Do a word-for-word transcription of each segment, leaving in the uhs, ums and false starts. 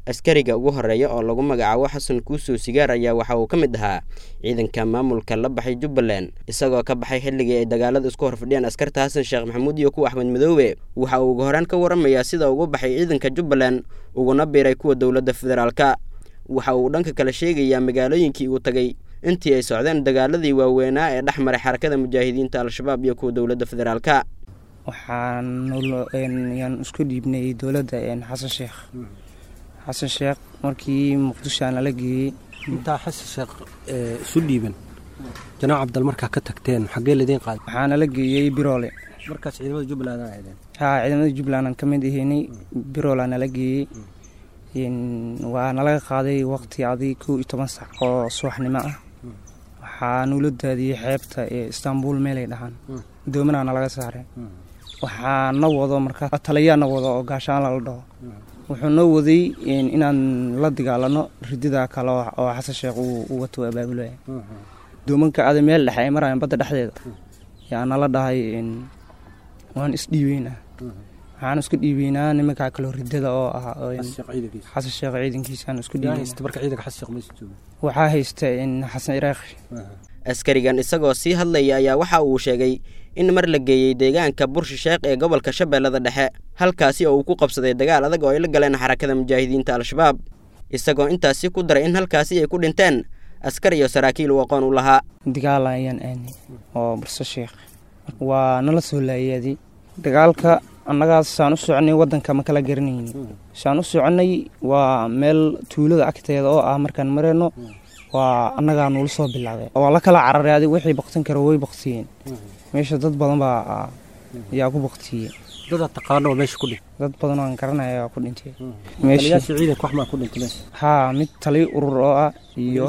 askariga ugu horeeya oo lagu magacaabo Xasan Kuuso Sigaar ayaa waxa uu ka mid ahaa ciidanka maamulka la baxay Jubbaland isagoo ka baxay xilligii ay dagaalada isku horfadhiyeen askarta Xasan Sheekh Maxamuud iyo kuwa Axmed Madoobe waxa uu ugu horaan ka waramayaa sida uu ugu baxay ciidanka Jubbaland uguna biiray kuwa dawladda federaalka waxa uu dhanka kale sheegayaa magaalooyinkii uu tagay intii ay socdeen dagaaladii waaweynaa ee dhaxmaray xarakada mujaahidiinta al-shabaab iyo kuwa dawladda federaalka waxaan yaan isku dhiibnay dawladda Xasan Sheekh Xasan Sheekh markii Muqdisho aan la geeyay inta Xasan Sheekh isu dhiiban Janaac Cabdal markaa ka tagteen xagee leedin qaad waxaan la geeyay Biroole markaas ciidamada Jubbaland ay ahaydeen ha ciidamada Jubbaland ka mid ahaynay Biroole aan la geeyay in waa nalaga qaaday waqti adii kow iyo toban saac oo subaxnimo ah waxaan ula daadiyay xeebta ee Istanbul meel ay dhahan doomana nalaga saaray waxaan na wado markaa taliyana wado oo gaashaan la dhaho wuxuu noo waday inaan la dagaalano ridida kale oo Xasan Sheekh uu wato abaabulay doomanka aad meel dhaxay maraan badda dhexdeeda yaa nala dhahay in waan isdhiiweynaa waxaan isku dhiiweynaa nimanka kale ridida oo ah Xasan Sheekh ciidankiisa aan isku dhiiweynaa marka ciidanka Xasan Sheekh ma joogo waxa haysta in Xasan Iraaq askarigan isagoo sii hadlaya ayaa waxa uu sheegay in mar la geeyay deegaanka Burshi Sheekh ee gobolka Shabeellada Dhexe halkaasi oo uu ku qabsaday dagaal adag oo ay la galeen xarakada mujaahidiinta al-shabaab isagoo intaasi ku daray in halkaasi ay ku dhinteen askar iyo saraakiil waqoon u lahaa dagaal ayaan aani oo Burshi Sheekh waa nala soo laayay dagaalka annaga saan u soconay wadanka ma kala garanaynin saan u soconay waa meel tuulada agteeda oo ah markaan mareyno waa annaga noo soo bilaabay oo la kala cararay wixii baqtan karo way baqtiyeen meesha dad badan baa yaa ku baqtiyay dad taqaano meesha ku dhintay dad badan oo garanaya ku dhintay meesha ciidanka wax ma ku dhintay ha mid tali urur oo ah iyo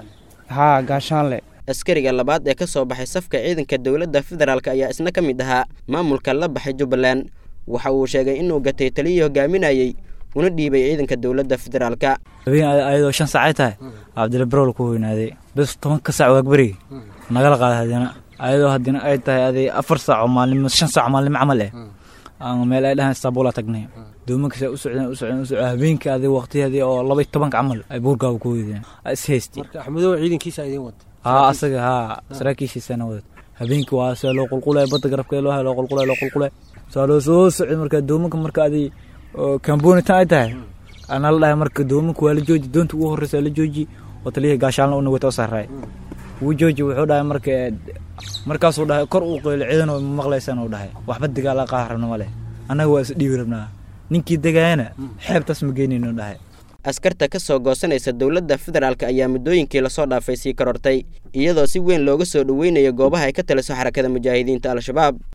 ha gaashaan le askariga labaad ee ka soo baxay safka ciidanka dawladda federaalka ayaa isna ka mid ahaa maamulka la baxay Jubbaland waxa uu sheegay inuu gatay taliye hogaaminayay una dhiibay ciidanka dawladda federaalka ayadoo shan saac ay tahay Cabdil Birool ku weynaaday bas toban ka saac waagbari nagala qaaday hadina ayadoo hadina ay tahay aday afar saac oo maalin shan saac maalin camal ah aan meel ay dhahan Istanbul tagnay doomanka u socdeen u socdeen u socdeen habeenkii aday waqtiyadii oo laba iyo toban camal ay buurgaaw ku weydeen is haystay marka Axmedow ciidankiisa ay wad ha asaga ha saraakiishiisa wad habeenkii waa soo loo qulqulay badda garabka loo helo qulqulay loo qulqulay soo loo soo socday marka doomanka marka aday kamboonita ay tahay ana la dhahay marka doomanku waa la jooji doonta ugu horreysay la jooji oo taliye gaashaan la wato saaray uu jooji wuxuu dhahay marka markaas uu dhahay kor uu qeylay ciidan oo maqlaysan uu dhahay waxba dagaal la qaarno ma leh anaga waa is dhiibi rabnaa ninkii dagaayana xeebtaas ma geenino dhahay askarta ka soo goosanaysa dawladda federaalka ayaa muddooyinkii la soo dhaafay sii korortay iyadoo si weyn looga soo dhaweynayo goobaha ay ka taliso xarakada mujaahidiinta al-shabaab